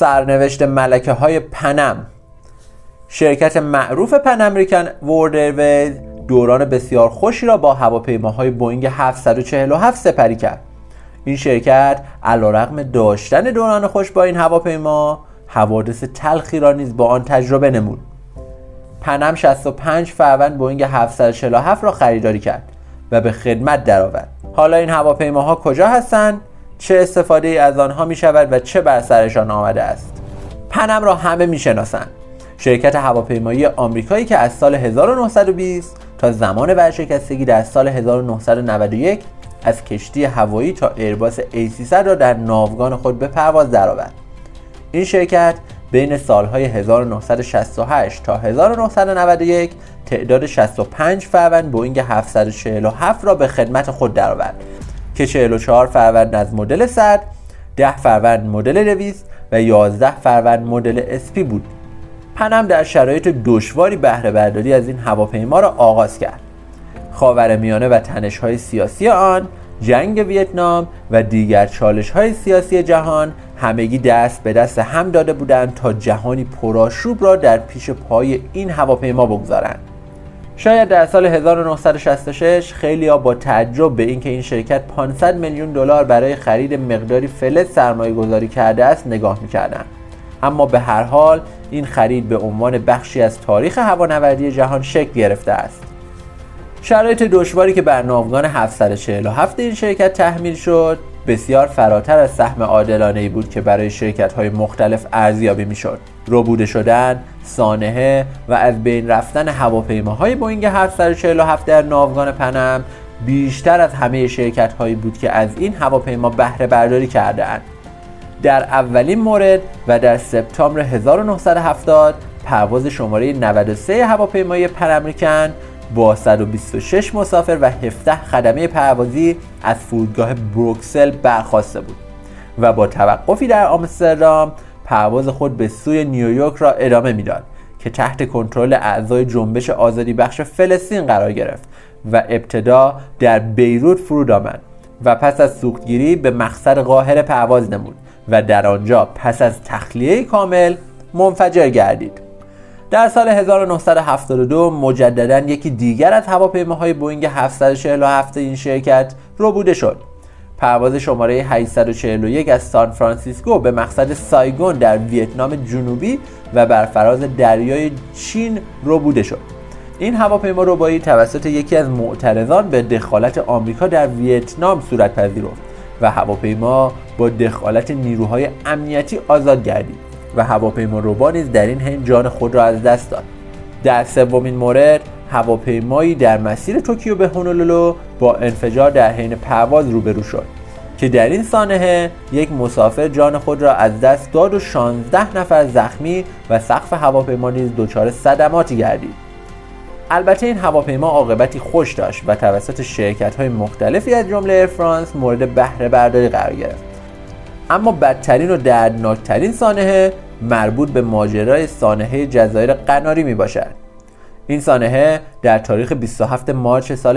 سرنوشت ملکه‌های پنم. شرکت معروف پن امریکن وردرویز دوران بسیار خوشی را با هواپیماهای بوئینگ 747 سپری کرد. این شرکت علیرغم داشتن دوران خوش با این هواپیما، حوادث تلخی را نیز با آن تجربه نمود. پنم 65 فروند بوئینگ 747 را خریداری کرد و به خدمت درآورد. حالا این هواپیماها کجا هستند؟ چه استفاده ای از آنها می شود و چه بر سرشان آمده است؟ پنم را همه می شناسند. شرکت هواپیمایی آمریکایی که از سال 1920 تا زمان ورشکستگی در سال 1991 از کشتی هوایی تا ایرباس A300 را در ناوگان خود به پرواز درآورد. این شرکت بین سالهای 1968 تا 1991 تعداد 65 فروند بوئینگ 747 را به خدمت خود درآورد که 44 فروند از مدل 100، 10 فروند مدل 200 و 11 فروند مدل اسپی بود. پنم در شرایط دشواری بهره برداری از این هواپیما را آغاز کرد. خاورمیانه و تنش‌های سیاسی آن، جنگ ویتنام و دیگر چالش‌های سیاسی جهان همگی دست به دست هم داده بودند تا جهانی پرآشوب را در پیش پای این هواپیما بگذارند. شاید در سال 1966 خیلی‌ها با تعجب به اینکه این شرکت 500 میلیون دلار برای خرید مقداری فلز سرمایه‌گذاری کرده است نگاه می‌کردند. اما به هر حال این خرید به عنوان بخشی از تاریخ هوانوردی جهان شکل گرفته است. شرایط دشواری که بر ناوگان 747 این شرکت تحمیل شد بسیار فراتر از سهم عادلانه‌ای بود که برای شرکت‌های مختلف ارزیابی می‌شد. ربوده شدن، سانحه و از بین رفتن هواپیماهای بوئینگ 747 در ناوگان پنم بیشتر از همه شرکت‌هایی بود که از این هواپیما بهره برداری کردند. در اولین مورد و در سپتامبر 1970 پرواز شماره 93 هواپیمای پن امریکن با 126 مسافر و 17 خدمه پروازی از فرودگاه بروکسل برخاسته بود و با توقفی در آمستردام پرواز خود به سوی نیویورک را ادامه میداد که تحت کنترل اعضای جنبش آزادی بخش فلسطین قرار گرفت و ابتدا در بیروت فرود آمد و پس از سوختگیری به مقصد قاهره پرواز نمود و در آنجا پس از تخلیه کامل منفجر گردید. در سال 1972 مجددا یکی دیگر از هواپیماهای بوئینگ 747 این شرکت ربوده شد. پرواز شماره 841 از سان فرانسیسکو به مقصد سایگون در ویتنام جنوبی و بر فراز دریای چین ربوده شد. این هواپیما ربایی توسط یکی از معترضان به دخالت آمریکا در ویتنام صورت پذیرفت و هواپیما با دخالت نیروهای امنیتی آزاد گردید و هواپیما ربا نیز در این حین جان خود را از دست داد. در سومین مورد هواپیمایی در مسیر توکیو به هونولولو با انفجار در حین پرواز روبرو شد که در این سانحه یک مسافر جان خود را از دست داد و 16 نفر زخمی و سقف هواپیما نیز دچار صدماتی گردید. البته این هواپیما عاقبتی خوش داشت و توسط شرکت‌های مختلفی از جمله ایر فرانس مورد بهره برداری قرار گرفت. اما بدترین و دردناکترین سانحه مربوط به ماجرای سانحه جزایر قناری می باشد. این سانحه در تاریخ 27 مارس سال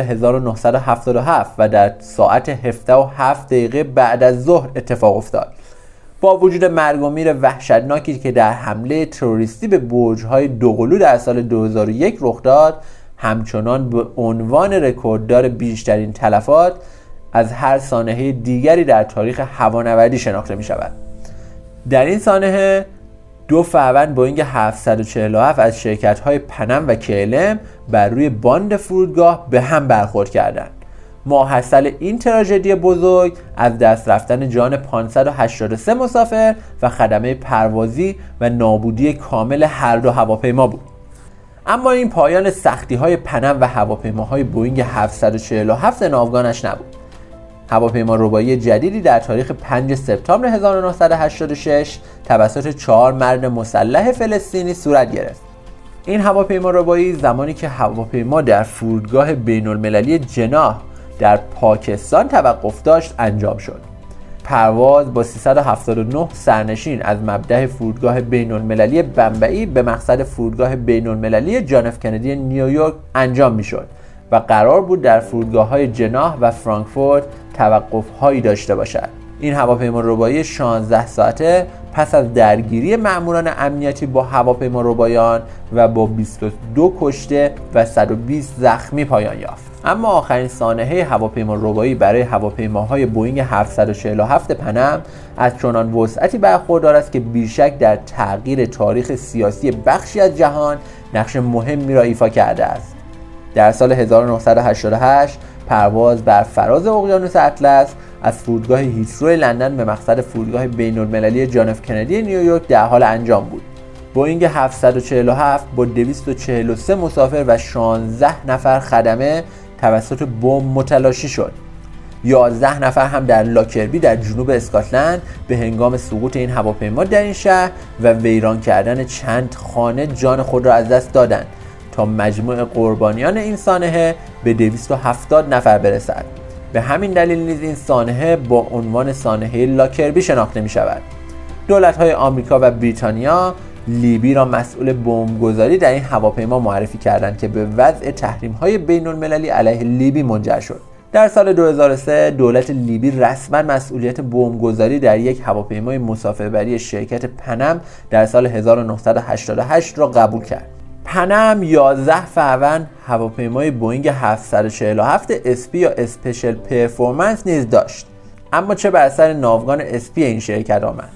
1977 و در ساعت 17:07 بعد از ظهر اتفاق افتاد. با وجود مرگ و میر وحشتناکی که در حمله تروریستی به برج‌های دوقلو در سال 2001 رخ داد، همچنان به عنوان رکورددار بیشترین تلفات از هر سانحه دیگری در تاریخ هوانوردی شناخته می شود. در این سانحه 2 فروند بوئینگ 747 از شرکت‌های پنم و KLM بر روی باند فرودگاه به هم برخورد کردند. ماحصل این تراژدی بزرگ از دست رفتن جان 583 مسافر و خدمه پروازی و نابودی کامل هر دو هواپیما بود. اما این پایان سختی‌های پنم و هواپیماهای بوئینگ 747 ناوگانش نبود. هواپیما ربایی جدیدی در تاریخ 5 سپتامبر 1986 توسط 4 مرد مسلح فلسطینی صورت گرفت. این هواپیما ربایی زمانی که هواپیما در فرودگاه بین‌المللی جناح در پاکستان توقف داشت انجام شد. پرواز با 379 سرنشین از مبدأ فرودگاه بین‌المللی بمبئی به مقصد فرودگاه بین‌المللی جان اف کندی نیویورک انجام می‌شد و قرار بود در فرودگاه‌های جناح و فرانکفورت توقف‌هایی داشته باشد. این هواپیما ربایی 16 ساعته پس از درگیری ماموران امنیتی با هواپیما ربایان و با 22 کشته و 120 زخمی پایان یافت. اما آخرین سانحه هواپیما ربایی برای هواپیماهای بوئینگ 747 پنم از چنان وسعتی برخوردار است که بیشک در تغییر تاریخ سیاسی بخشی از جهان نقش مهمی را ایفا کرده است. در سال 1988 پرواز بر فراز اقیانوس اطلس از فرودگاه هیترو لندن به مقصد فرودگاه بین‌المللی جان اف کندی نیویورک در حال انجام بود. بوئینگ 747 با 243 مسافر و 16 نفر خدمه توسط بمب متلاشی شد. 11 نفر هم در لاکربی در جنوب اسکاتلند به هنگام سقوط این هواپیما در این شهر و ویران کردن چند خانه جان خود را از دست دادند تا مجموع قربانیان این سانحه به 270 نفر برسد. به همین دلیل نیز این سانحه با عنوان سانحه لاکربی شناخته می شود. دولت‌های آمریکا و بریتانیا لیبی را مسئول بمبگذاری در این هواپیما معرفی کردند که به وضع تحریم‌های بین‌المللی علیه لیبی منجر شد. در سال 2003 دولت لیبی رسما مسئولیت بمبگذاری در یک هواپیمای مسافربری شرکت پنم در سال 1988 را قبول کرد. پنم 11 فروند هواپیمای بوئینگ 747 اسپی یا اسپشیال پرفورمنس نیز داشت. اما چه بر سر ناوگان اسپی این شرکت آمد؟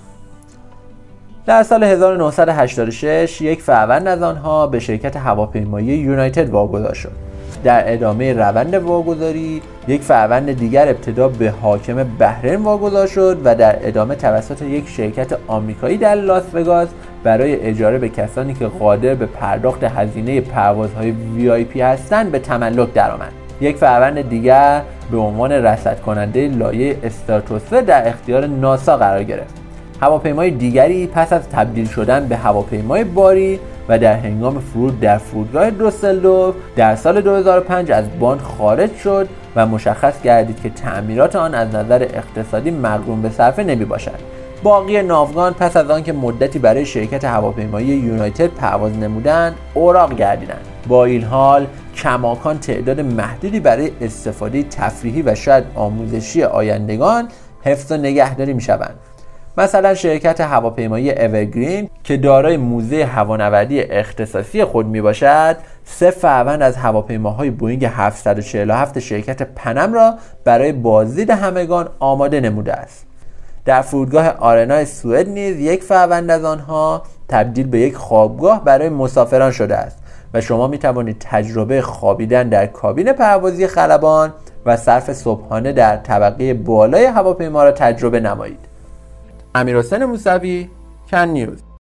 در سال 1986 یک فروند از آنها به شرکت هواپیمایی یونایتد واگذار شد. در ادامه روند واگذاری یک فروند دیگر ابتدا به حاکم بحرین واگذار شد و در ادامه توسط یک شرکت آمریکایی در لاس وگاس برای اجاره به کسانی که قادر به پرداخت هزینه پروازهای VIP هستند به تملک درآمد. یک فروند دیگر به عنوان رصد کننده لایه استراتوسفر در اختیار ناسا قرار گرفت. هواپیمای دیگری پس از تبدیل شدن به هواپیمای باری و در هنگام فرود در فرودگاه دوسلدورف در سال 2005 از باند خارج شد و مشخص گردید که تعمیرات آن از نظر اقتصادی مقرون به صرفه نمی باشد. باقی ناوگان پس از آنکه مدتی برای شرکت هواپیمایی یونایتد پرواز نمودند اوراق گردیدند. با این حال کماکان تعداد محدودی برای استفاده تفریحی و شاید آموزشی آیندگان حفظ و نگهداری می شوند. مثلا شرکت هواپیمایی اورگرین که دارای موزه هوانوردی اختصاصی خود می باشد 3 فروند از هواپیماهای بوئینگ 747 شرکت پنم را برای بازدید همگان آماده نموده است. در فرودگاه آرنا سوئد نیز یک فروند از آنها تبدیل به یک خوابگاه برای مسافران شده است و شما می توانید تجربه خوابیدن در کابین پروازی خلبان و صرف صبحانه در طبقه بالای هواپیما را تجربه نمایید. امیرحسین موسوی، کن نیوز.